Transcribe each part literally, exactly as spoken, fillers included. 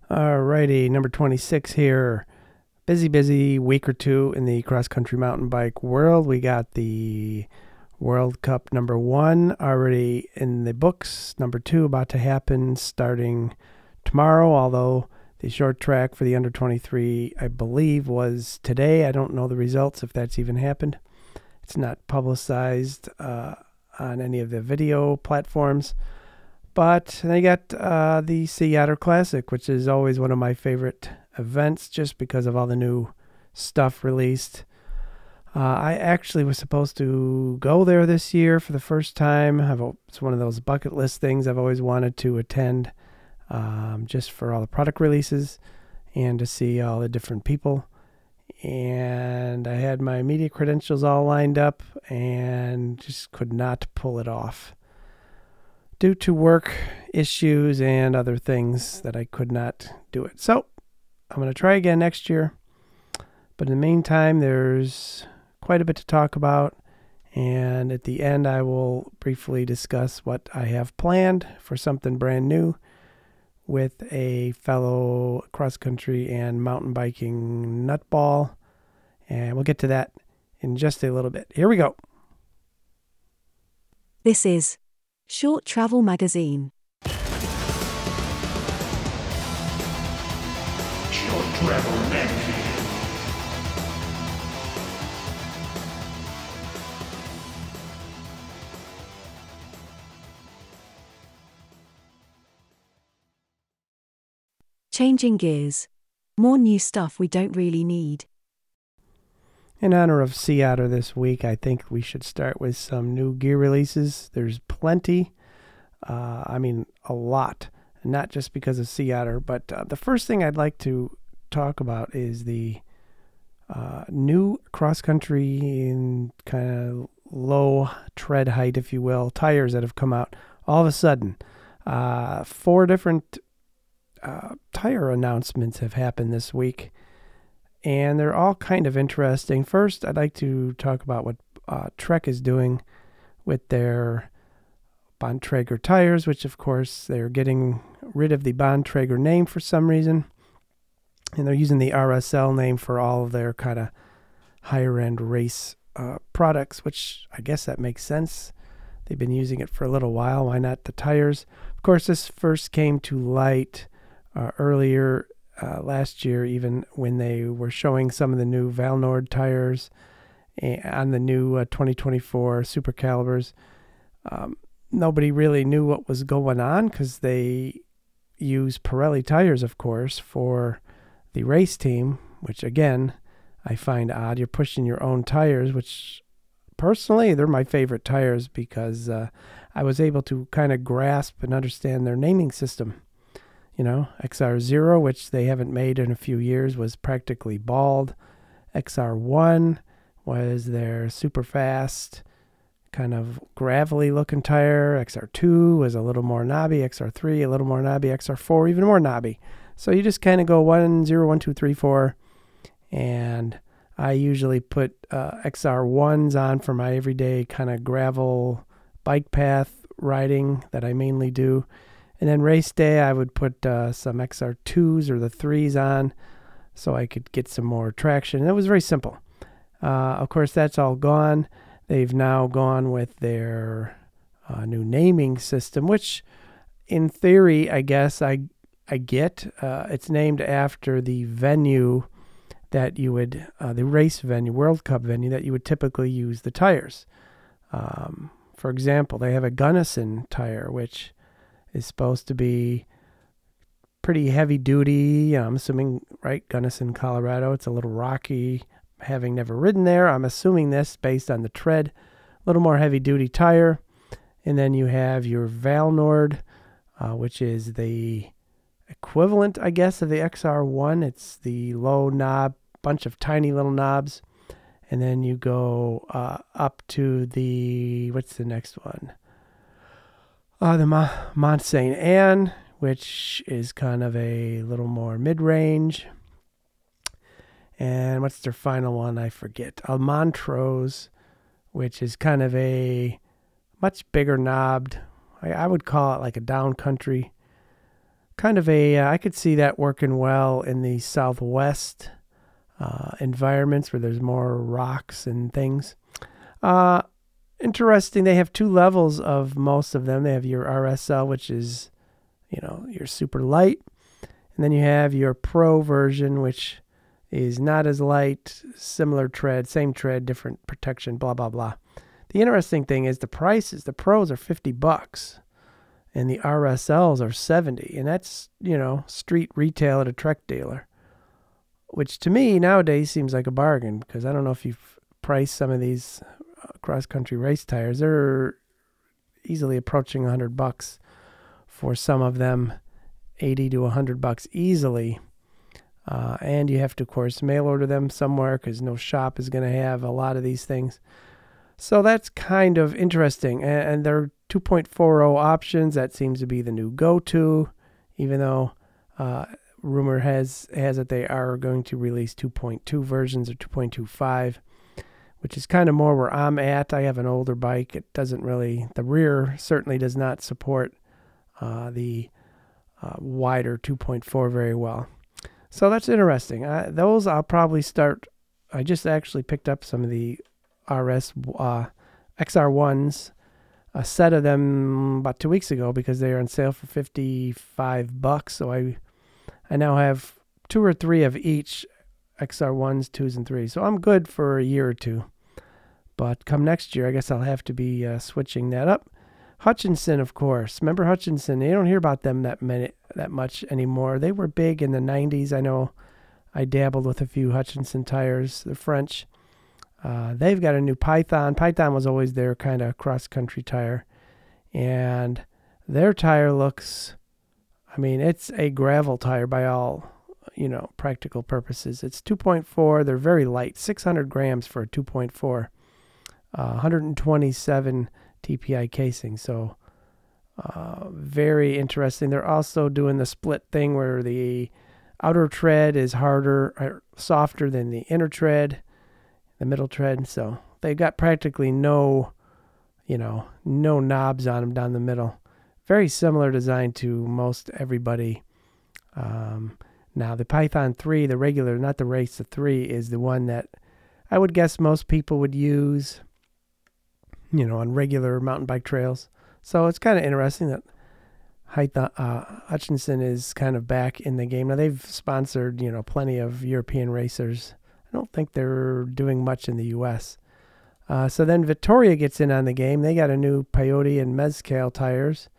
Alrighty, number twenty-six here. Busy, busy week or two in the cross-country mountain bike world. We got the World Cup number one already in the books. Number two about to happen starting tomorrow, although the short track for the under twenty-three, I believe, was today. I don't know the results, if that's even happened. It's not publicized uh, on any of the video platforms. But they got uh, the Sea Otter Classic, which is always one of my favorite events just because of all the new stuff released. Uh, I actually was supposed to go there this year for the first time. I've, it's one of those bucket list things I've always wanted to attend um, just for all the product releases and to see all the different people. And I had my media credentials all lined up and just could not pull it off due to work issues and other things that I could not do it. So I'm going to try again next year. But in the meantime, there's quite a bit to talk about. And at the end, I will briefly discuss what I have planned for something brand new with a fellow cross-country and mountain biking nutball. And we'll get to that in just a little bit. Here we go. This is Short Travel Magazine. Short Travel Magazine. Changing gears. More new stuff we don't really need. In honor of Sea Otter this week, I think we should start with some new gear releases. There's plenty. Uh, I mean, a lot. Not just because of Sea Otter, but uh, the first thing I'd like to talk about is the uh, new cross-country and kind of low tread height, if you will, tires that have come out all of a sudden. Uh, four different uh, tire announcements have happened this week. And they're all kind of interesting. First, I'd like to talk about what uh, Trek is doing with their Bontrager tires, which, of course, they're getting rid of the Bontrager name for some reason. And they're using the R S L name for all of their kind of higher-end race uh, products, which I guess that makes sense. They've been using it for a little while. Why not the tires? Of course, this first came to light uh, earlier Uh, last year, even when they were showing some of the new Valnord tires on the new uh, twenty twenty-four Super Calibers. Um, nobody really knew what was going on because they use Pirelli tires, of course, for the race team, which, again, I find odd. You're pushing your own tires, which, personally, they're my favorite tires because uh, I was able to kind of grasp and understand their naming system. You know, X R zero, which they haven't made in a few years, was practically bald. X R one was their super fast, kind of gravelly looking tire. X R two was a little more knobby. X R three, a little more knobby. X R four, even more knobby. So you just kind of go one, zero, one, two, three, four. And I usually put uh, X R ones on for my everyday kind of gravel bike path riding that I mainly do. And then race day, I would put uh, some X R twos or the threes on so I could get some more traction. And it was very simple. Uh, of course, that's all gone. They've now gone with their uh, new naming system, which in theory, I guess I, I get. Uh, it's named after the venue that you would, uh, the race venue, World Cup venue, that you would typically use the tires. Um, for example, they have a Gunnison tire, which is supposed to be pretty heavy duty. I'm assuming, right, Gunnison, Colorado. It's a little rocky. Having never ridden there, I'm assuming this based on the tread. A little more heavy duty tire. And then you have your Valnord, uh, which is the equivalent, I guess, of the X R one. It's the low knob, bunch of tiny little knobs. And then you go uh, up to the, what's the next one? Uh, the Ma- Mont Saint Anne, which is kind of a little more mid-range. And what's their final one? I forget. A Montrose, which is kind of a much bigger knobbed. I, I would call it like a downcountry kind of a, uh, I could see that working well in the Southwest uh, environments where there's more rocks and things. Uh, interesting, they have two levels of most of them. They have your R S L, which is, you know, your super light. And then you have your Pro version, which is not as light, similar tread, same tread, different protection, blah, blah, blah. The interesting thing is the prices. The Pros are fifty bucks and the R S Ls are seventy. And that's, you know, street retail at a Trek dealer, which to me nowadays seems like a bargain, because I don't know if you've priced some of these cross-country race tires. They're easily approaching one hundred bucks for some of them, eighty to one hundred bucks easily. Uh, and you have to, of course, mail order them somewhere because no shop is going to have a lot of these things. So that's kind of interesting. And, and they're two point four oh options. That seems to be the new go-to, even though uh, rumor has, has that they are going to release two point two versions or two point two five, which is kind of more where I'm at. I have an older bike. It doesn't really, the rear certainly does not support uh, the uh, wider two point four very well. So that's interesting. Uh, those I'll probably start. I just actually picked up some of the R S uh, X R ones, a set of them about two weeks ago because they are on sale for fifty-five bucks. So I I now have two or three of each X R ones, twos, and threes. So I'm good for a year or two. But come next year, I guess I'll have to be uh, switching that up. Hutchinson, of course. Remember Hutchinson? You don't hear about them that many, that much anymore. They were big in the nineties. I know I dabbled with a few Hutchinson tires. They're French. Uh, they've got a new Python. Python was always their kind of cross-country tire. And their tire looks, I mean, it's a gravel tire by all, you know, practical purposes. It's two point four. They're very light, six hundred grams for a two point four. Uh, one hundred twenty-seven T P I casing. So uh, very interesting. They're also doing the split thing where the outer tread is harder or softer than the inner tread, the middle tread. So they've got practically no, you know, no knobs on them down the middle. Very similar design to most everybody. Um, now the Python three, the regular, not the race, the three is the one that I would guess most people would use, you know, on regular mountain bike trails. So it's kind of interesting that uh, Hutchinson is kind of back in the game. Now they've sponsored, you know, plenty of European racers. I don't think they're doing much in the U S. Uh, so then Vittoria gets in on the game. They got a new Peyote and Mezcal tires.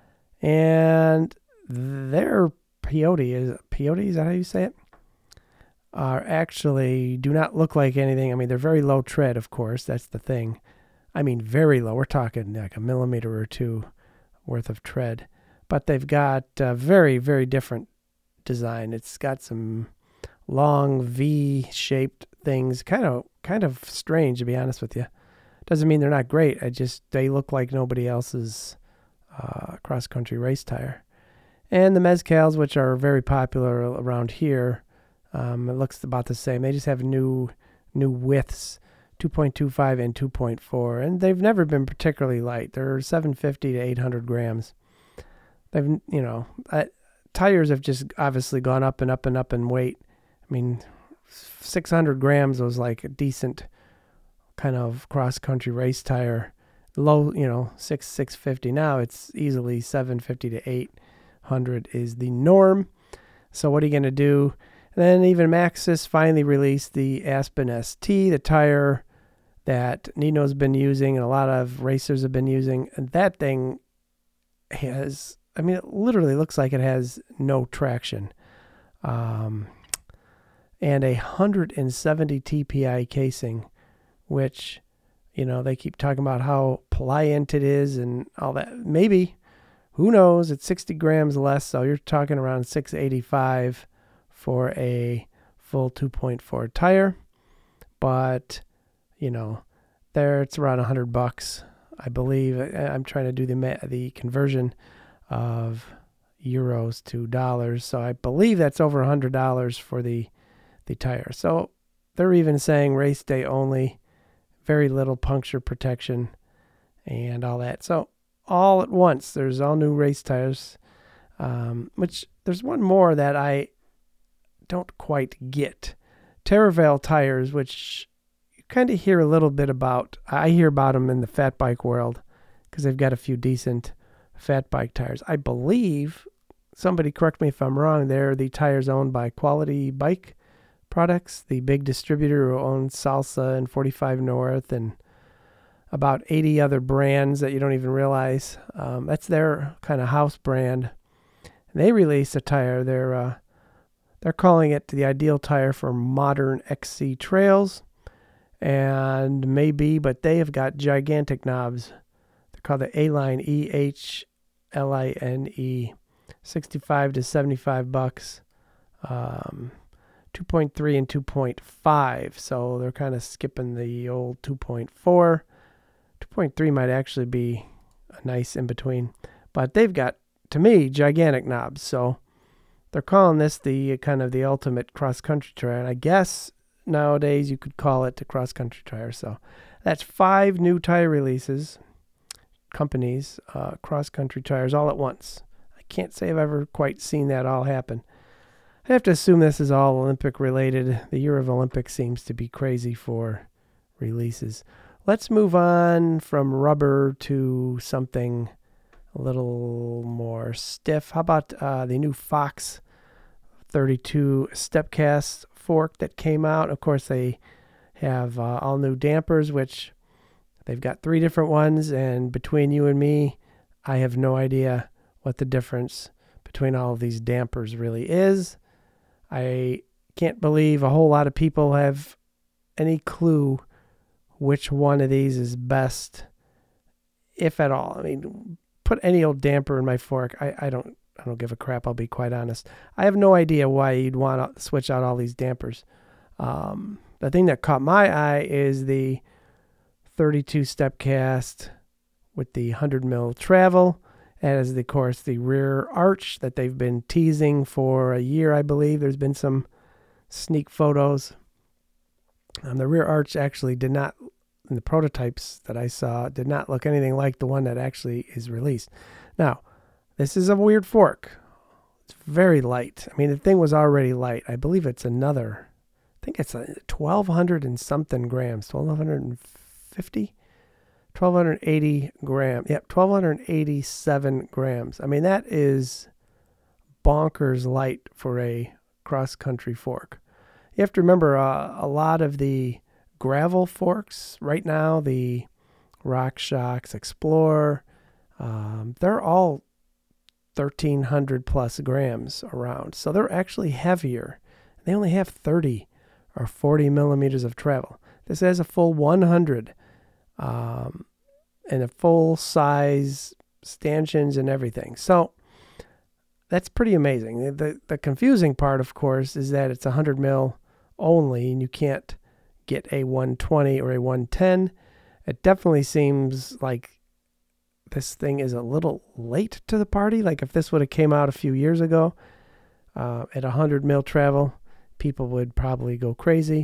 And their Peyote, is Peyote, is that how you say it? Are actually, do not look like anything. I mean, they're very low tread, of course. That's the thing. I mean, very low. We're talking like a millimeter or two worth of tread. But they've got a very, very different design. It's got some long V-shaped things. Kind of kind of strange, to be honest with you. Doesn't mean they're not great. I just, they look like nobody else's uh, cross-country race tire. And the Mezcals, which are very popular around here, um, it looks about the same. They just have new new widths. two point two five and two point four, and they've never been particularly light. They're seven fifty to eight hundred grams. They've, you know, uh, tires have just obviously gone up and up and up in weight. I mean, six hundred grams was like a decent kind of cross-country race tire. Low, you know, six six fifty. Now it's easily seven fifty to eight hundred is the norm. So what are you going to do? And then even Maxxis finally released the Aspen S T, the tire that Nino's been using and a lot of racers have been using. And that thing has, I mean, it literally looks like it has no traction. Um, and a one hundred seventy T P I casing, which, you know, they keep talking about how pliant it is and all that. Maybe, who knows? It's sixty grams less, so you're talking around six eighty-five for a full two point four tire. But, you know, there it's around one hundred bucks, I believe. I'm trying to do the the conversion of euros to dollars, so I believe that's over one hundred dollars for the the tire. So they're even saying race day only, very little puncture protection and all that. So all at once, there's all new race tires. Um, which there's one more that I don't quite get. Terravale tires, which you kind of hear a little bit about. I hear about them in the fat bike world because they've got a few decent fat bike tires. I believe, somebody correct me if I'm wrong, they're the tires owned by Quality Bike Products, the big distributor who owns Salsa and forty-five North and about eighty other brands that you don't even realize. Um, that's their kind of house brand. And they released a tire. They're uh, they're calling it the ideal tire for modern X C trails, and maybe, but they have got gigantic knobs. They're called the A-Line, E H L I N E, sixty-five to seventy-five bucks, um, two point three and two point five. So they're kind of skipping the old two point four. two point three might actually be a nice in between, but they've got, to me, gigantic knobs. So they're calling this the kind of the ultimate cross-country tire, and I guess nowadays you could call it the cross-country tire. So that's five new tire releases, companies, uh, cross-country tires all at once. I can't say I've ever quite seen that all happen. I have to assume this is all Olympic related. The year of Olympics seems to be crazy for releases. Let's move on from rubber to something a little more stiff. How about uh, the new Fox thirty-two Stepcast fork that came out? Of course, they have uh, all new dampers, which they've got three different ones, and between you and me, I have no idea what the difference between all of these dampers really is. I can't believe a whole lot of people have any clue which one of these is best, if at all. I mean, put any old damper in my fork. I, I don't I don't give a crap, I'll be quite honest. I have no idea why you'd want to switch out all these dampers. Um, the thing that caught my eye is the thirty-two Stepcast with the one hundred mil travel, as the, of course, the rear arch that they've been teasing for a year, I believe. There's been some sneak photos. Um, the rear arch actually did not, in the prototypes that I saw, did not look anything like the one that actually is released. Now, this is a weird fork. It's very light. I mean, the thing was already light. I believe it's another, I think it's a twelve hundred and something grams, twelve fifty, twelve eighty grams. Yep, twelve eighty-seven grams. I mean, that is bonkers light for a cross-country fork. You have to remember uh, a lot of the gravel forks right now, the RockShox Explorer, um, they're all thirteen hundred plus grams around. So they're actually heavier. They only have thirty or forty millimeters of travel. This has a full one hundred um, and a full size stanchions and everything. So that's pretty amazing. The, the, the confusing part, of course, is that it's one hundred mil only, and you can't get a one twenty or a one ten. It definitely seems like this thing is a little late to the party. Like if this would have came out a few years ago uh, at one hundred mil travel, people would probably go crazy.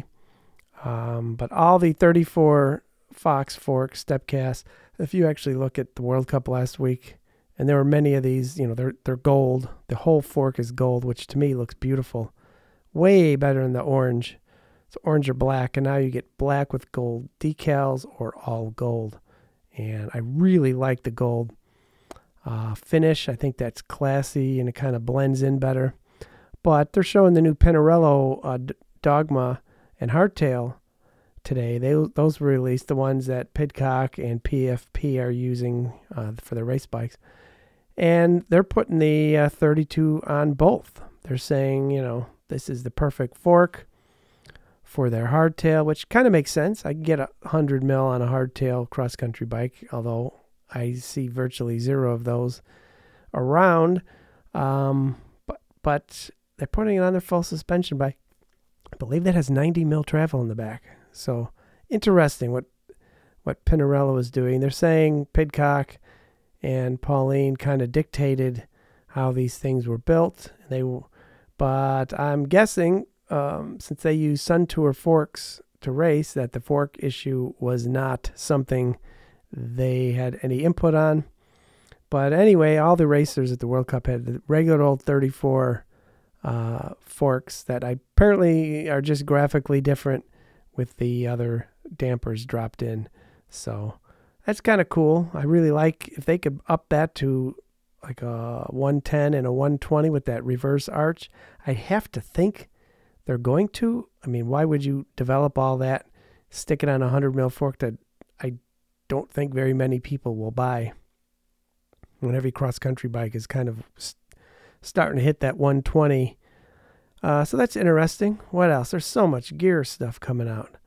Um, but all the thirty-four Fox fork Stepcast, if you actually look at the World Cup last week, and there were many of these, you know, they're they're gold. The whole fork is gold, which to me looks beautiful. Way better than the orange. It's orange or black, and now you get black with gold decals or all gold. And I really like the gold uh, finish. I think that's classy, and it kind of blends in better. But they're showing the new Pinarello uh, D- Dogma and Hardtail today. They Those were released, the ones that Pidcock and P F P are using uh, for their race bikes. And they're putting the uh, thirty-two on both. They're saying, you know, this is the perfect fork for their hardtail, which kind of makes sense. I can get a one hundred mil on a hardtail cross-country bike, although I see virtually zero of those around. Um, but but they're putting it on their full suspension bike. I believe that has ninety mil travel in the back. So interesting what what Pinarello is doing. They're saying Pidcock and Pauline kind of dictated how these things were built. They, but I'm guessing um, since they use Suntour forks to race, that the fork issue was not something they had any input on. But anyway, all the racers at the World Cup had the regular old thirty-four uh, forks that I apparently are just graphically different with the other dampers dropped in. So that's kind of cool. I really like if they could up that to like a one ten and a one twenty with that reverse arch. I'd have to think they're going to. I mean, why would you develop all that, stick it on a one hundred mil fork that I don't think very many people will buy when every cross-country bike is kind of st- starting to hit that one twenty. Uh, so that's interesting. What else? There's so much gear stuff coming out.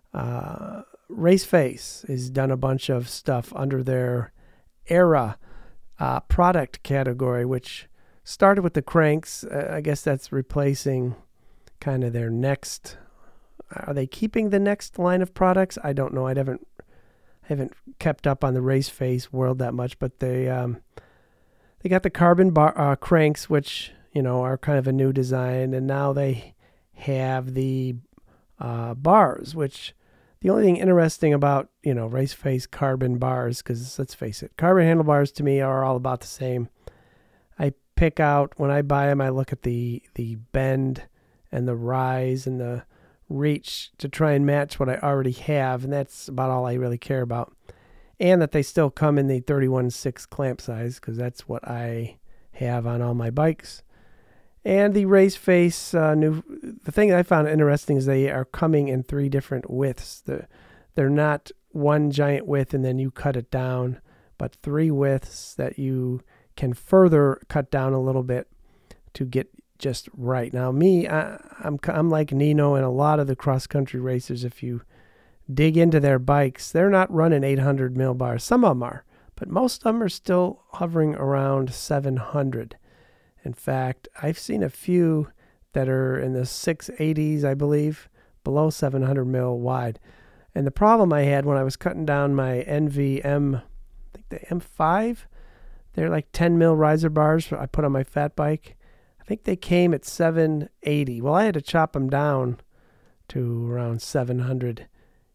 Uh, Raceface has done a bunch of stuff under their Era uh, product category, which started with the cranks. Uh, I guess that's replacing kind of their next. Are they keeping the next line of products? I don't know. I haven't haven't kept up on the Raceface world that much, but they um, they got the carbon bar uh, cranks, which you know are kind of a new design, and now they have the uh, bars, which. The only thing interesting about, you know, Raceface carbon bars, because let's face it, carbon handlebars to me are all about the same. I pick out, when I buy them, I look at the, the bend and the rise and the reach to try and match what I already have, and that's about all I really care about. And that they still come in the thirty-one six clamp size, because that's what I have on all my bikes. And the Raceface uh, new, the thing I found interesting is they are coming in three different widths. The, they're not one giant width and then you cut it down, but three widths that you can further cut down a little bit to get just right. Now, me, I, I'm I'm like Nino and a lot of the cross-country racers. If you dig into their bikes, they're not running eight hundred mil bars. Some of them are, but most of them are still hovering around seven hundred. In fact, I've seen a few that are in the six eighties, I believe, below seven hundred mil wide. And the problem I had when I was cutting down my N V M, I think the M five, they're like ten mil riser bars I put on my fat bike. I think they came at seven eighty. Well, I had to chop them down to around seven hundred.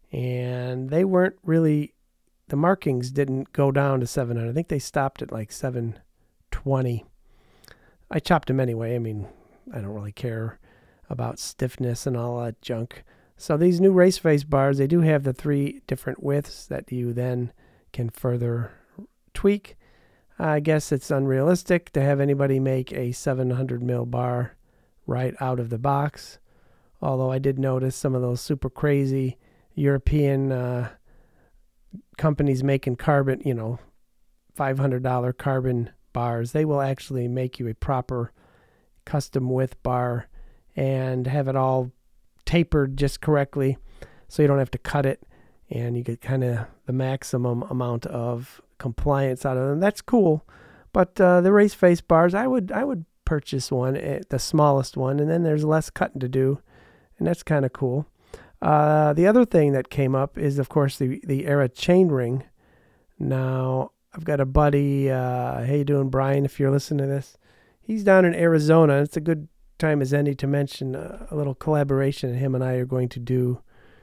And they weren't really, the markings didn't go down to seven hundred. I think they stopped at like seven twenty. I chopped them anyway. I mean, I don't really care about stiffness and all that junk. So these new Raceface bars, they do have the three different widths that you then can further tweak. I guess it's unrealistic to have anybody make a seven hundred mil bar right out of the box. Although I did notice some of those super crazy European uh, companies making carbon, you know, five hundred dollars carbon bars, they will actually make you a proper custom width bar and have it all tapered just correctly so you don't have to cut it, and you get kind of the maximum amount of compliance out of them. That's cool. But uh, the Raceface bars, I would I would purchase one, the smallest one, and then there's less cutting to do, and that's kind of cool. Uh, the other thing that came up is, of course, the, the Era chainring. Now, I've got a buddy, uh, how you doing, Brian, if you're listening to this? He's down in Arizona. It's a good time as any to mention uh, a little collaboration him and I are going to do,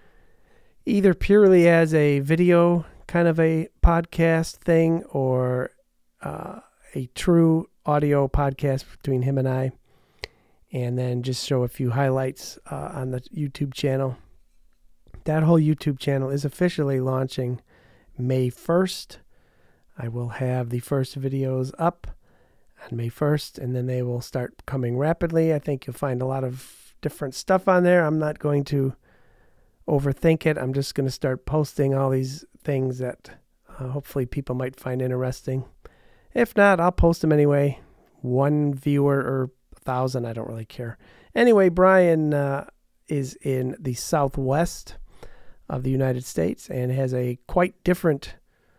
either purely as a video kind of a podcast thing or uh, a true audio podcast between him and I, and then just show a few highlights uh, on the YouTube channel. That whole YouTube channel is officially launching May first. I will have the first videos up on May first, and then they will start coming rapidly. I think you'll find a lot of different stuff on there. I'm not going to overthink it. I'm just going to start posting all these things that uh, hopefully people might find interesting. If not, I'll post them anyway. One viewer or a thousand, I don't really care. Anyway, Brian uh, is in the southwest of the United States and has a quite different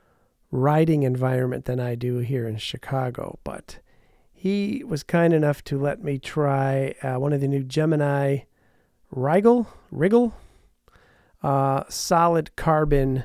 riding environment than I do here in Chicago, but he was kind enough to let me try uh, one of the new Gemini Rigel, Rigel, uh, solid carbon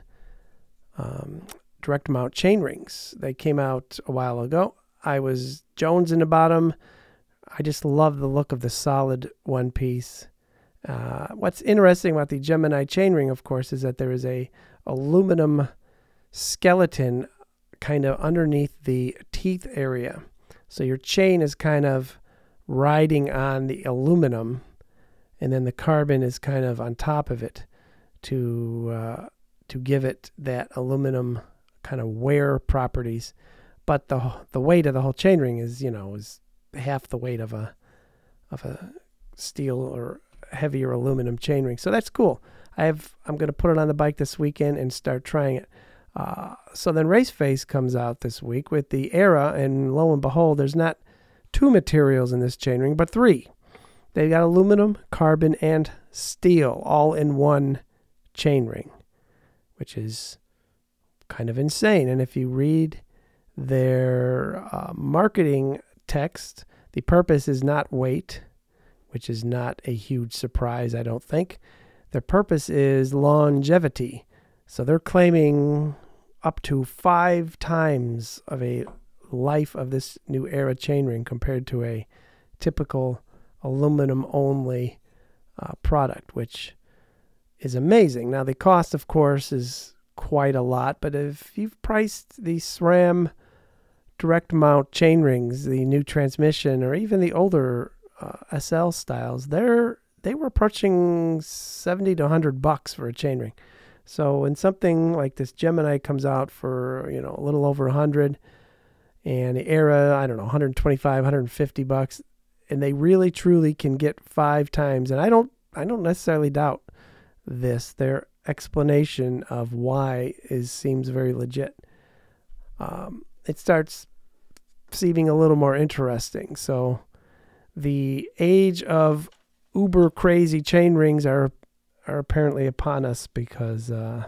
um, direct mount chain rings. They came out a while ago. I was jonesing about them. I just love the look of the solid one piece. Uh, what's interesting about the Gemini chainring, of course, is that there is a aluminum skeleton kind of underneath the teeth area. So your chain is kind of riding on the aluminum, and then the carbon is kind of on top of it to uh, to give it that aluminum kind of wear properties. But the the weight of the whole chainring is, you know, is half the weight of a of a steel or heavier aluminum chainring. So that's cool. I have I'm going to put it on the bike this weekend and start trying it. Uh, so then Raceface comes out this week with the Era, and lo and behold, there's not two materials in this chainring, but three. They got aluminum, carbon, and steel all in one chainring, which is kind of insane. And if you read their uh, marketing text, the purpose is not weight, which is not a huge surprise, I don't think. Their purpose is longevity. So they're claiming up to five times of a life of this new Era chainring compared to a typical aluminum-only uh, product, which is amazing. Now, the cost, of course, is quite a lot, but if you've priced the SRAM direct mount chain rings, the new transmission, or even the older uh, S L styles, they're they were approaching seventy to one hundred bucks for a chainring. So when something like this Gemini comes out for, you know, a little over one hundred, and the Era, I don't know, one twenty-five, one fifty bucks, and they really truly can get five times, and I don't I don't necessarily doubt this. Their explanation of why is seems very legit. Um, it starts seeming a little more interesting. So the age of uber crazy chain rings are are apparently upon us because uh,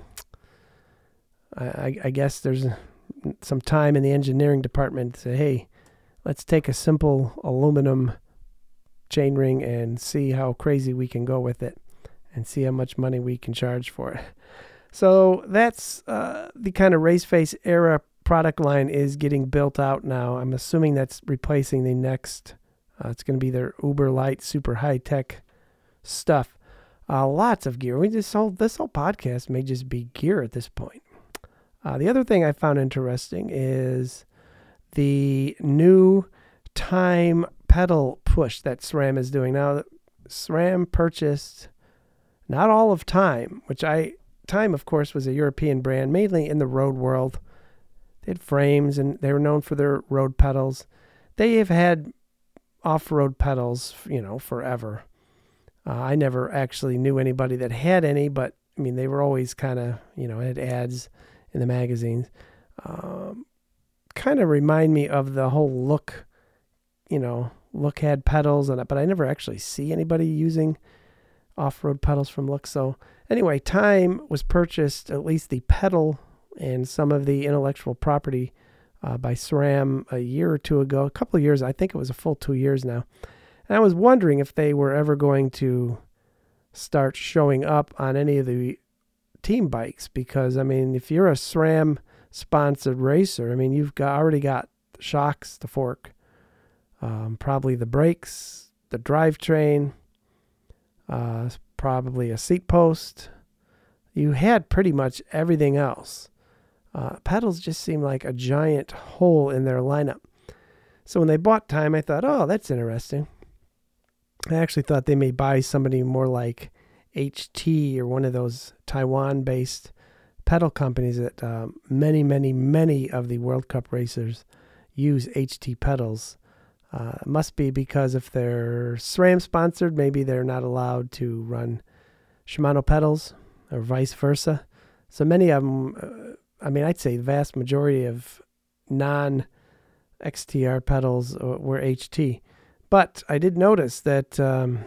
I, I guess there's some time in the engineering department to say, hey, let's take a simple aluminum chain ring and see how crazy we can go with it and see how much money we can charge for it. So that's uh, the kind of Raceface Era product line is getting built out now. I'm assuming that's replacing the next. Uh, it's going to be their uber light, super high tech stuff. Uh, lots of gear. We just whole this whole podcast may just be gear at this point. Uh, the other thing I found interesting is the new Time pedal push that SRAM is doing now. SRAM purchased not all of Time, which I Time, of course, was a European brand, mainly in the road world. They had frames, and they were known for their road pedals. They have had off-road pedals, you know, forever. Uh, I never actually knew anybody that had any, but, I mean, they were always kind of, you know, had ads in the magazines. Um, kind of remind me of the whole Look, you know, Look had pedals, and but I never actually see anybody using off-road pedals from Look. So anyway, Time was purchased, at least the pedal and some of the intellectual property uh, by SRAM a year or two ago, a couple of years. I think it was a full two years now. And I was wondering if they were ever going to start showing up on any of the team bikes, because, I mean, if you're a SRAM-sponsored racer, I mean, you've got already got the shocks, the fork, um, probably the brakes, the drivetrain, uh, probably a seat post. You had pretty much everything else. Uh, pedals just seem like a giant hole in their lineup. So when they bought Time, I thought, oh, that's interesting. I actually thought they may buy somebody more like H T or one of those Taiwan-based pedal companies that um, many, many, many of the World Cup racers use H T pedals. Uh, it must be because if they're SRAM sponsored, maybe they're not allowed to run Shimano pedals or vice versa. So many of them, uh, I mean, I'd say the vast majority of non-X T R pedals were H T. But I did notice that um,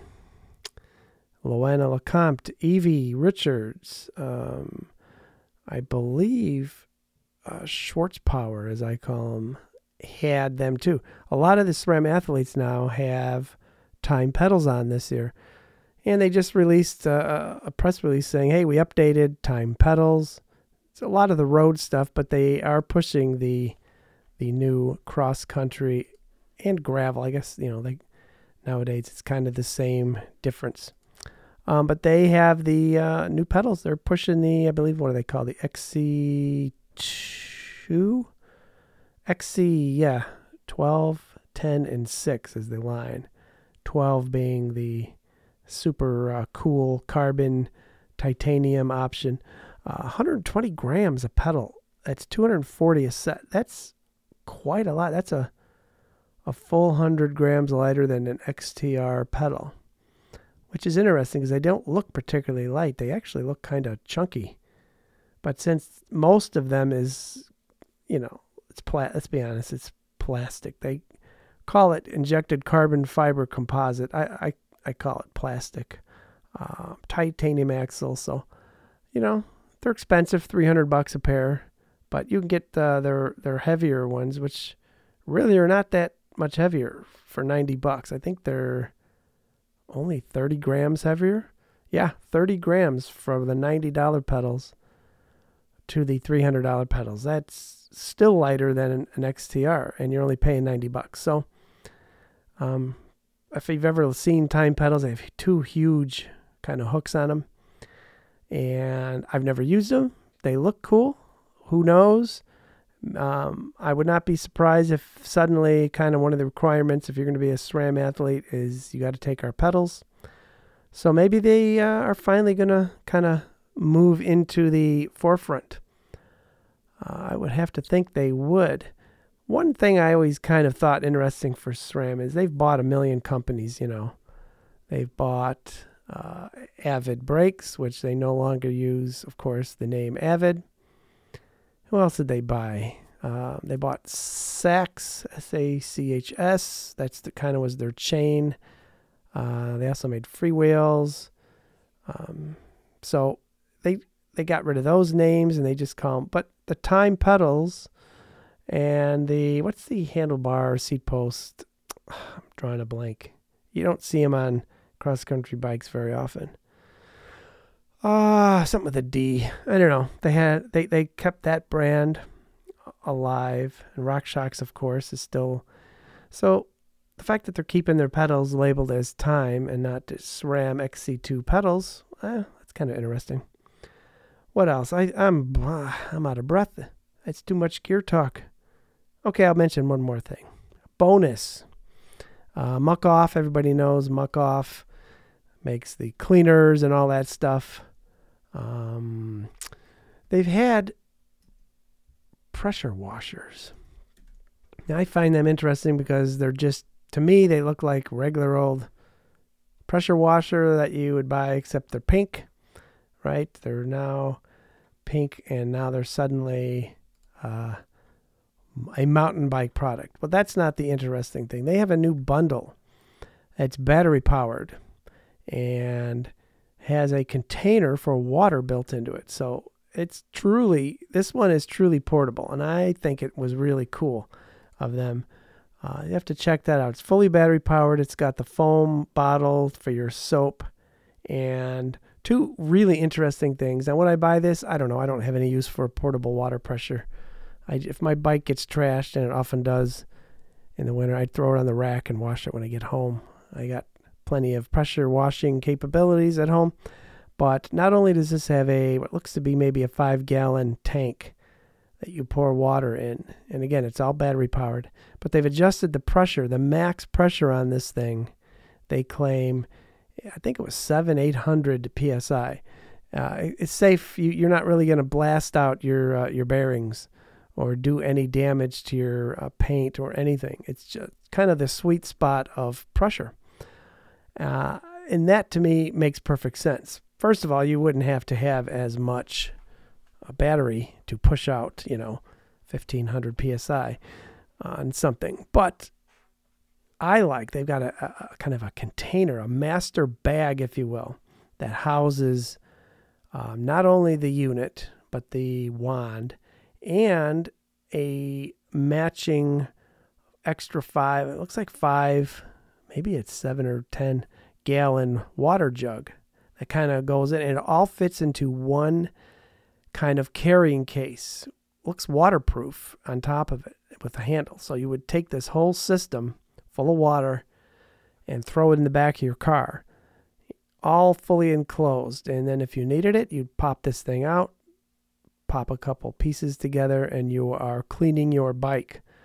Loana Lecomte, Evie Richards, um, I believe uh, Schwarzpower, as I call them, had them too. A lot of the SRAM athletes now have Time pedals on this year. And they just released a, a press release saying, hey, we updated Time pedals. It's a lot of the road stuff, but they are pushing the the new cross-country and gravel. I guess, you know, they nowadays it's kind of the same difference. Um, but they have the uh, new pedals. They're pushing the, I believe, what do they call the X C two? X C, yeah, twelve, ten, and six is the line. twelve being the super uh, cool carbon titanium option. Uh, one hundred twenty grams a pedal. That's two hundred forty a set. That's quite a lot. That's a a full one hundred grams lighter than an X T R pedal, which is interesting because they don't look particularly light. They actually look kind of chunky. But since most of them is, you know, it's pla- let's be honest, it's plastic. They call it injected carbon fiber composite. I I, I call it plastic. Uh, titanium axle. So, you know, they're expensive, three hundred bucks a pair. But you can get uh, their their heavier ones, which really are not that much heavier for ninety bucks. I think they're only thirty grams heavier. Yeah, thirty grams from the ninety dollars pedals to the three hundred dollars pedals. That's still lighter than an, an X T R, and you're only paying ninety bucks. So, um, if you've ever seen Time pedals, they have two huge kind of hooks on them, and I've never used them. They look cool. Who knows? Um, I would not be surprised if suddenly kind of one of the requirements if you're going to be a SRAM athlete is you got to take our pedals. So maybe they uh, are finally going to kind of move into the forefront. Uh, I would have to think they would. One thing I always kind of thought interesting for SRAM is they've bought a million companies, you know. They've bought uh, Avid Brakes, which they no longer use, of course, the name Avid. Who else did they buy? Uh, they bought Sachs, S A C H S. That's the kind of was their chain. Uh, they also made Freewheels. Um, so they they got rid of those names and they just call them. But the Time pedals and the what's the handlebar seat post? I'm drawing a blank. You don't see them on cross country bikes very often. Ah, uh, something with a D. I don't know. They had they, they kept that brand alive. And RockShox, of course, is still. So the fact that they're keeping their pedals labeled as Time and not SRAM X C two pedals, eh, that's kind of interesting. What else? I I'm I'm out of breath. That's too much gear talk. Okay, I'll mention one more thing. Bonus. Uh, Muck Off. Everybody knows Muck Off makes the cleaners and all that stuff. Um, they've had pressure washers. Now, I find them interesting because they're just, to me, they look like regular old pressure washer that you would buy, except they're pink, right? They're now pink, and now they're suddenly uh, a mountain bike product. But that's not the interesting thing. They have a new bundle that's battery powered and has a container for water built into it. So it's truly, this one is truly portable, and I think it was really cool of them. Uh, you have to check that out. It's fully battery powered. It's got the foam bottle for your soap and two really interesting things. And when I buy this, I don't know. I don't have any use for portable water pressure. I, if my bike gets trashed, and it often does in the winter, I'd throw it on the rack and wash it when I get home. I got plenty of pressure washing capabilities at home. But not only does this have a what looks to be maybe a five gallon tank that you pour water in, and again, it's all battery powered, but they've adjusted the pressure, the max pressure on this thing. They claim, I think it was seven, eight hundred P S I. Uh, it's safe. You, you're not really going to blast out your uh, your bearings or do any damage to your uh, paint or anything. It's just kind of the sweet spot of pressure. Uh, and that to me makes perfect sense. First of all, you wouldn't have to have as much uh, battery to push out, you know, fifteen hundred P S I on something. But I like, they've got a, a, a kind of a container, a master bag, if you will, that houses um, not only the unit, but the wand and a matching extra five, it looks like five, maybe it's seven or ten gallon water jug that kind of goes in, and it all fits into one kind of carrying case. Looks waterproof on top of it with a handle. So you would take this whole system full of water and throw it in the back of your car, all fully enclosed. And then if you needed it, you'd pop this thing out, pop a couple pieces together, and you are cleaning your bike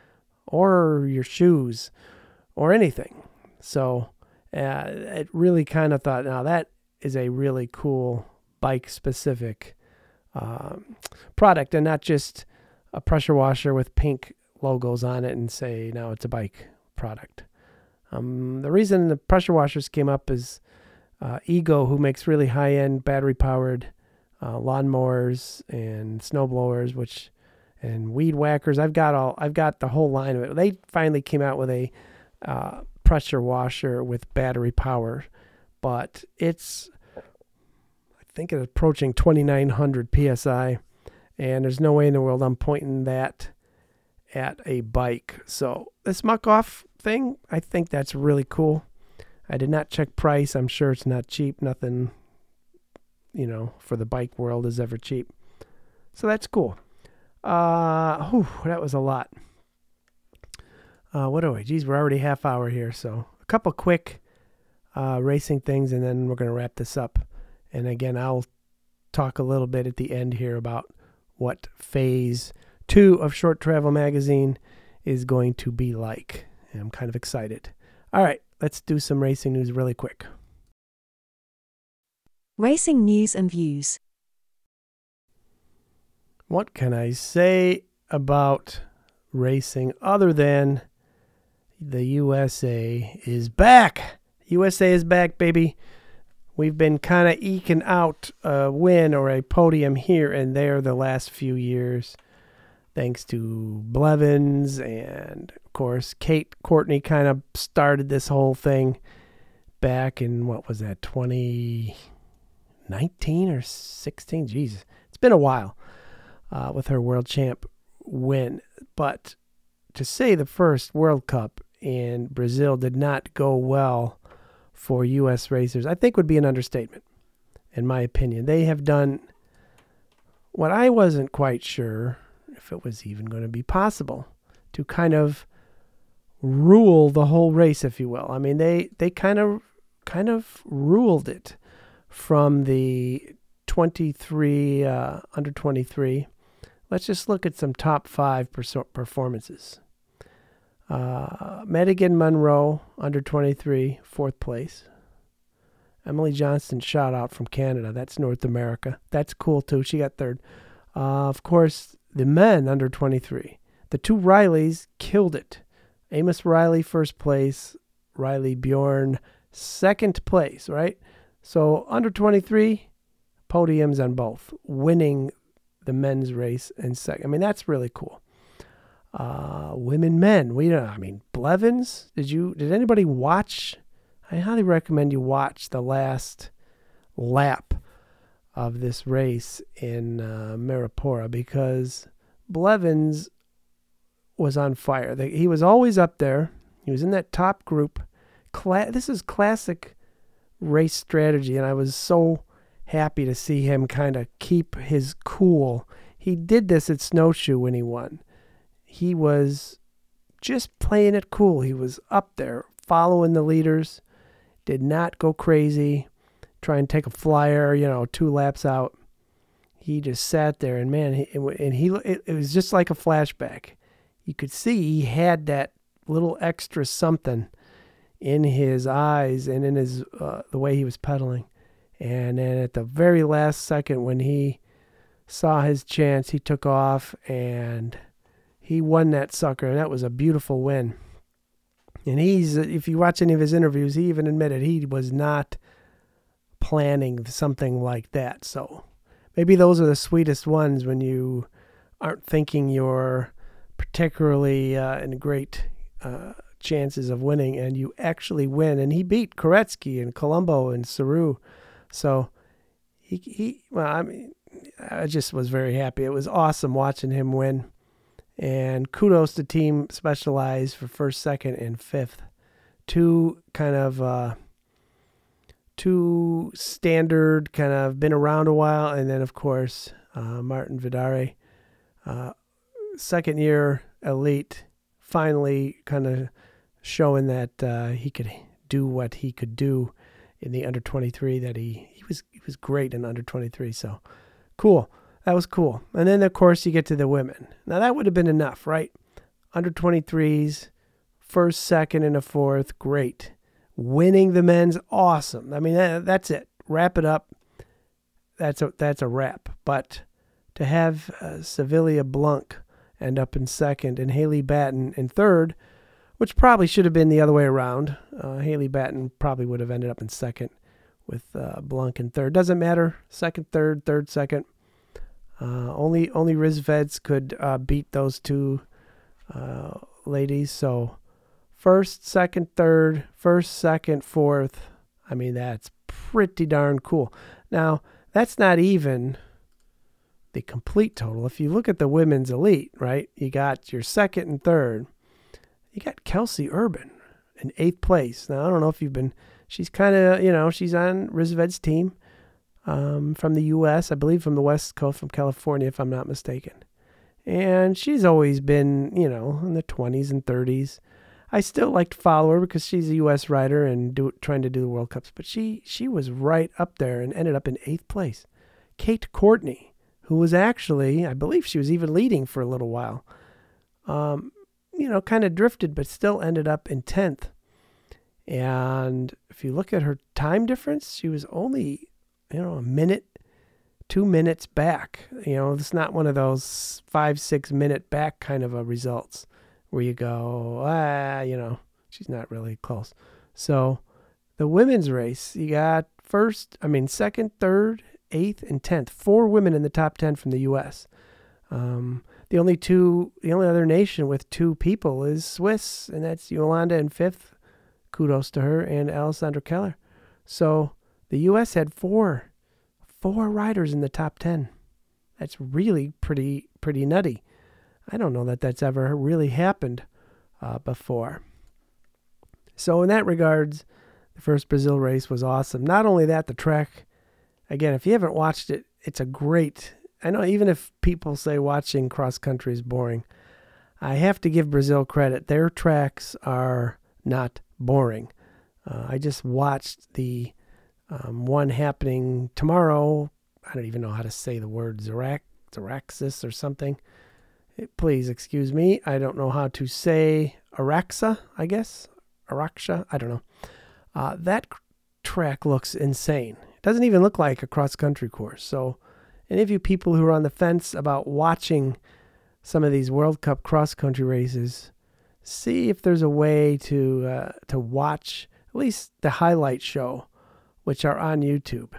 or your shoes or anything. So uh, it really kind of thought, now that is a really cool bike-specific um, product, and not just a pressure washer with pink logos on it and say, now it's a bike product. Um, the reason the pressure washers came up is uh, Ego, who makes really high-end battery-powered uh, lawnmowers and snowblowers, which and weed whackers. I've got all. I've got the whole line of it. They finally came out with a uh, pressure washer with battery power, but it's, I think it's approaching twenty-nine hundred P S I, and there's no way in the world I'm pointing that at a bike. So this muck-off thing, I think that's really cool. I did not check price. I'm sure it's not cheap. Nothing, you know, for the bike world is ever cheap. So that's cool. Uh, whew, that was a lot. Uh, what do I? Geez, we're already half hour here. So a couple quick uh, racing things, and then we're going to wrap this up. And again, I'll talk a little bit at the end here about what phase two of Short Travel Magazine is going to be like. And I'm kind of excited. All right, let's do some racing news really quick. Racing news and views. What can I say about racing other than the U S A is back? U S A is back, baby. We've been kind of eking out a win or a podium here and there the last few years, thanks to Blevins, and of course Kate Courtney kind of started this whole thing back in, what was that, twenty nineteen or sixteen? Jesus, it's been a while. Uh, with her world champ win. But to say the first World Cup in Brazil did not go well for U S racers, I think would be an understatement, in my opinion. They have done what I wasn't quite sure if it was even going to be possible, to kind of rule the whole race, if you will. I mean, they, they kind of kind of ruled it from the twenty-three, uh, under twenty-three. Let's just look at some top five performances. Uh, Madigan Monroe, under twenty-three, fourth place. Emily Johnston, shout out from Canada. That's North America. That's cool too. She got third. Uh, of course, the men under twenty-three. The two Rileys killed it. Amos Riley, first place. Riley Bjorn, second place, right? So under twenty-three, podiums on both, winning the men's race and second. I mean, that's really cool. Uh, women, men. We don't. I mean, Blevins. Did you? Did anybody watch? I highly recommend you watch the last lap of this race in uh, Maripora, because Blevins was on fire. They, he was always up there. He was in that top group. Cla- this is classic race strategy, and I was so happy to see him kind of keep his cool. He did this at Snowshoe when he won. He was just playing it cool. He was up there following the leaders, did not go crazy, try and take a flyer, you know, two laps out. He just sat there, and man, he, and he it, it was just like a flashback. You could see he had that little extra something in his eyes and in his uh, the way he was pedaling. And then at the very last second, when he saw his chance, he took off and he won that sucker. And that was a beautiful win. And he's, if you watch any of his interviews, he even admitted he was not planning something like that. So maybe those are the sweetest ones, when you aren't thinking you're particularly uh, in great uh, chances of winning, and you actually win. And he beat Koretsky and Colombo and Saru. So he, he, well, I mean, I just was very happy. It was awesome watching him win. And kudos to Team Specialized for first, second, and fifth. Two kind of, uh, two standard, kind of been around a while. And then, of course, uh, Martin Vidare, uh, second year elite, finally kind of showing that uh, he could do what he could do in the under twenty-three, that he, he was he was great in under twenty-three. So cool. That was cool. And then, of course, you get to the women. Now, that would have been enough, right? under twenty-threes, first, second, and a fourth, great. Winning the men's, awesome. I mean, that, that's it. Wrap it up. That's a that's a wrap. But to have uh, Sevilla Blanc end up in second and Haley Batten in third, which probably should have been the other way around. Uh, Haley Batten probably would have ended up in second with uh, Blanc in third. Doesn't matter. Second, third, third, second. Uh, only only Rizveds could uh, beat those two uh, ladies. So first, second, third, first, second, fourth. I mean, that's pretty darn cool. Now, that's not even the complete total. If you look at the women's elite, right, you got your second and third. You got Kelsey Urban in eighth place. Now, I don't know if you've been, she's kind of, you know, she's on Rizved's team um, from the U S, I believe from the West Coast, from California, if I'm not mistaken. And she's always been, you know, in the twenties and thirties. I still like to follow her because she's a U S rider and do, trying to do the World Cups. But she, she was right up there and ended up in eighth place. Kate Courtney, who was actually, I believe she was even leading for a little while, um, you know, kind of drifted, but still ended up in tenth. And if you look at her time difference, she was only, you know, a minute, two minutes back. You know, it's not one of those five, six minute back kind of a results where you go, ah, you know, she's not really close. So the women's race, you got first, I mean, second, third, eighth, and tenth. Four women in the top ten from the U S. Um, the only two, the only other nation with two people is Swiss, and that's Yolanda in fifth. Kudos to her, and Alessandra Keller. So the U S had four, four riders in the top ten. That's really pretty, pretty nutty. I don't know that that's ever really happened uh, before. So in that regards, the first Brazil race was awesome. Not only that, the track, again, if you haven't watched it, it's a great, I know even if people say watching cross country is boring, I have to give Brazil credit. Their tracks are not boring. Uh, I just watched the um, one happening tomorrow. I don't even know how to say the word, Zarac, Zaraxis or something. It, please excuse me. I don't know how to say Araxa, I guess. Araxa, I don't know. Uh, that track looks insane. It doesn't even look like a cross-country course. So any of you people who are on the fence about watching some of these World Cup cross-country races, see if there's a way to uh, to watch at least the highlight show, which are on YouTube.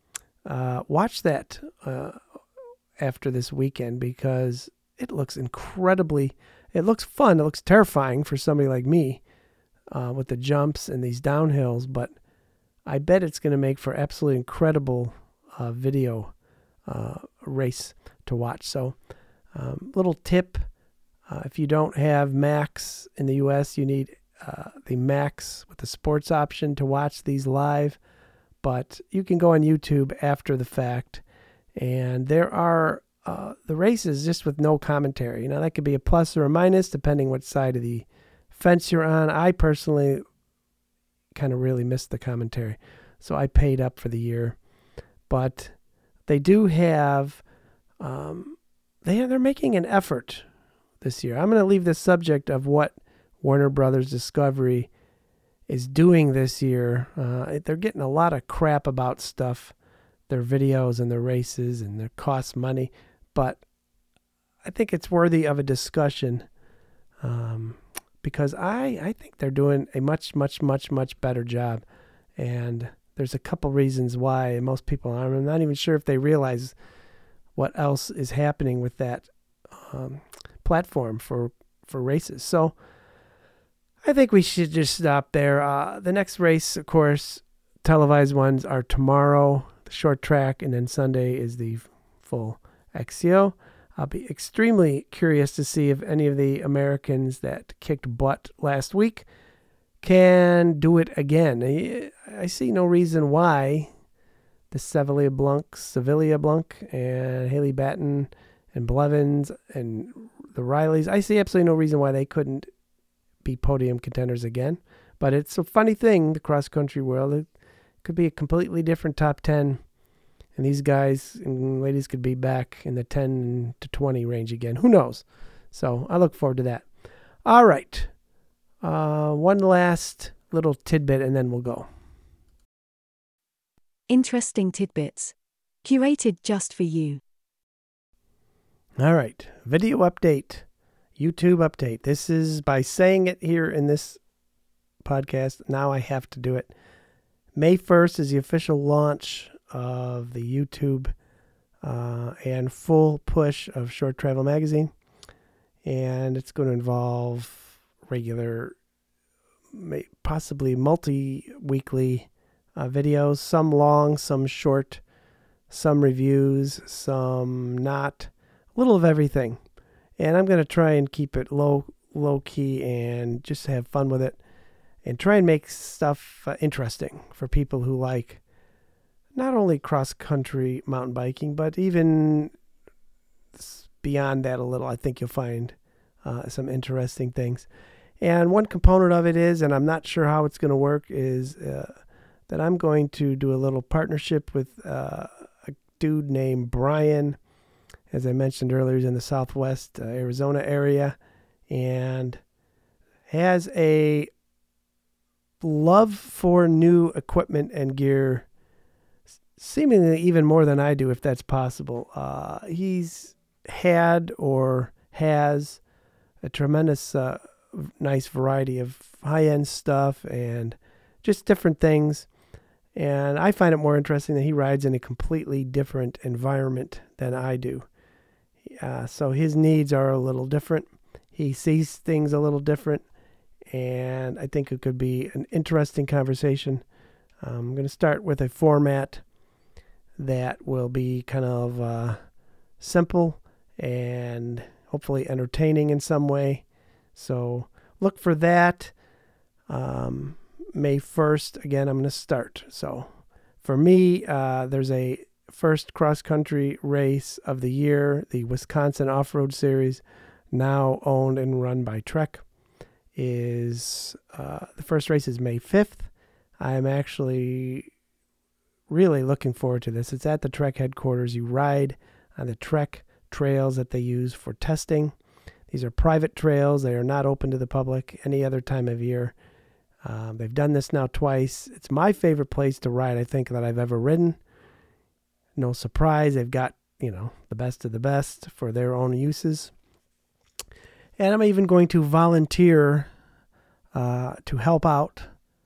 Uh, watch that uh, after this weekend because it looks incredibly, it looks fun. It looks terrifying for somebody like me uh, with the jumps and these downhills, but I bet it's going to make for absolutely incredible uh, video uh, race to watch. So um, little tip, uh, if you don't have Max in the U S, you need uh, the Max with the sports option to watch these live, but you can go on YouTube after the fact, and there are uh, the races just with no commentary. You know, that could be a plus or a minus depending what side of the fence you're on. I personally kind of really missed the commentary, so I paid up for the year. But they do have, um, they they're making an effort this year. I'm going to leave the subject of what Warner Brothers Discovery is doing this year. Uh, they're getting a lot of crap about stuff, their videos and their races, and their cost money. But I think it's worthy of a discussion um, because I, I think they're doing a much, much, much, much better job. And there's a couple reasons why most people aren't. I'm not even sure if they realize what else is happening with that um, platform for, for races. So I think we should just stop there. Uh, the next race, of course, televised ones are tomorrow, the short track, and then Sunday is the full X C O. I'll be extremely curious to see if any of the Americans that kicked butt last week can do it again. I, I see no reason why the Sevilla Blanc, Sevilla Blanc, and Haley Batten, and Blevins, and the Rileys, I see absolutely no reason why they couldn't be podium contenders again. But it's a funny thing, the cross-country world. It could be a completely different top ten, and these guys and ladies could be back in the ten to twenty range again. Who knows? So I look forward to that. All right. Uh, one last little tidbit and then we'll go. Interesting tidbits. Curated just for you. All right. Video update. YouTube update. This is by saying it here in this podcast. Now I have to do it. May first is the official launch of the YouTube uh, and full push of Short Travel Magazine. And it's going to involve regular, possibly multi-weekly uh, videos, some long, some short, some reviews, some not, a little of everything. And I'm going to try and keep it low, low key and just have fun with it and try and make stuff uh, interesting for people who like not only cross-country mountain biking, but even beyond that a little. I think you'll find uh, some interesting things. And one component of it is, and I'm not sure how it's going to work, is uh, that I'm going to do a little partnership with uh, a dude named Brian. As I mentioned earlier, he's in the Southwest uh, Arizona area and has a love for new equipment and gear, seemingly even more than I do, if that's possible. Uh, he's had or has a tremendous, uh, nice variety of high-end stuff and just different things. And I find it more interesting that he rides in a completely different environment than I do. Uh, so his needs are a little different. He sees things a little different. And I think it could be an interesting conversation. Um, I'm going to start with a format that will be kind of uh, simple and hopefully entertaining in some way. So look for that. Um, May first, again, I'm going to start. So for me, uh, there's a first cross-country race of the year, the Wisconsin Off-Road Series, now owned and run by Trek. Is uh, the first race is May fifth. I'm actually really looking forward to this. It's at the Trek headquarters. You ride on the Trek trails that they use for testing. These are private trails. They are not open to the public any other time of year. Um, they've done this now twice. It's my favorite place to ride, I think, that I've ever ridden. No surprise. They've got, you know, the best of the best for their own uses. And I'm even going to volunteer uh, to help out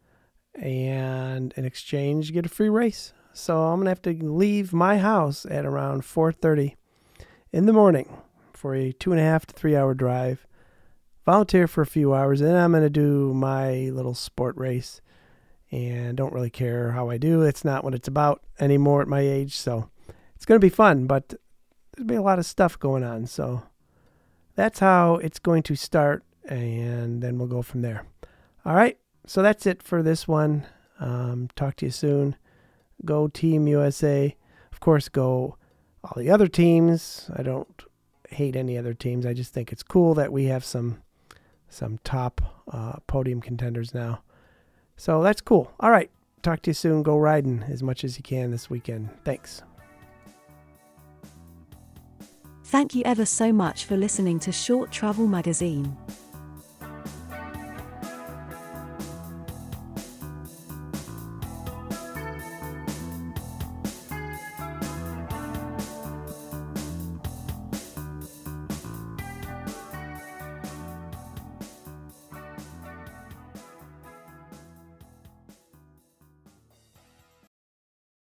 and in exchange get a free race. So I'm going to have to leave my house at around four thirty in the morning for a two and a half to three hour drive, volunteer for a few hours, and then I'm going to do my little sport race. And don't really care how I do. It's not what it's about anymore at my age. So it's going to be fun, but there'll be a lot of stuff going on. So that's how it's going to start, and then we'll go from there. All right, so that's it for this one. Um, talk to you soon. Go Team U S A. Of course, go all the other teams. I don't hate any other teams. I just think it's cool that we have some some top uh, podium contenders now. So that's cool. All right, talk to you soon. Go riding as much as you can this weekend. Thanks. Thank you ever so much for listening to Short Travel Magazine.